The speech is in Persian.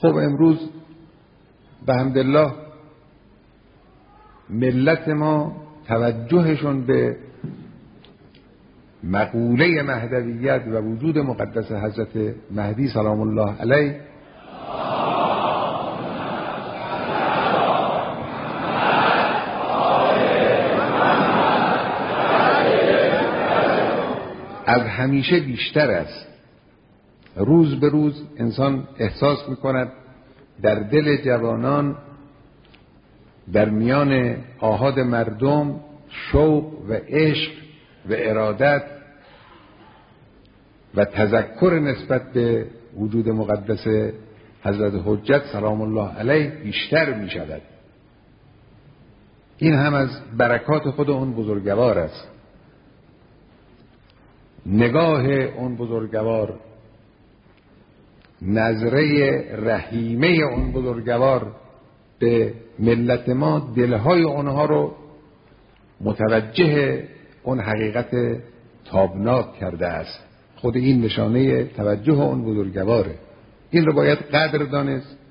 خب امروز به حمدالله ملت ما توجهشون به مقوله مهدویت و وجود مقدس حضرت مهدی سلام الله علیه از همیشه بیشتر است. روز به روز انسان احساس میکند در دل جوانان، در میان آحاد مردم شوق و عشق و ارادت و تذکر نسبت به وجود مقدس حضرت حجت سلام الله علیه بیشتر می شود. این هم از برکات خود اون بزرگوار است. نگاه اون بزرگوار، نظره رحیمه اون بزرگوار به ملت ما دلهای اونها رو متوجه اون حقیقت تابناک کرده است. خود این نشانه توجه اون بزرگواره. این رو باید قدر دانست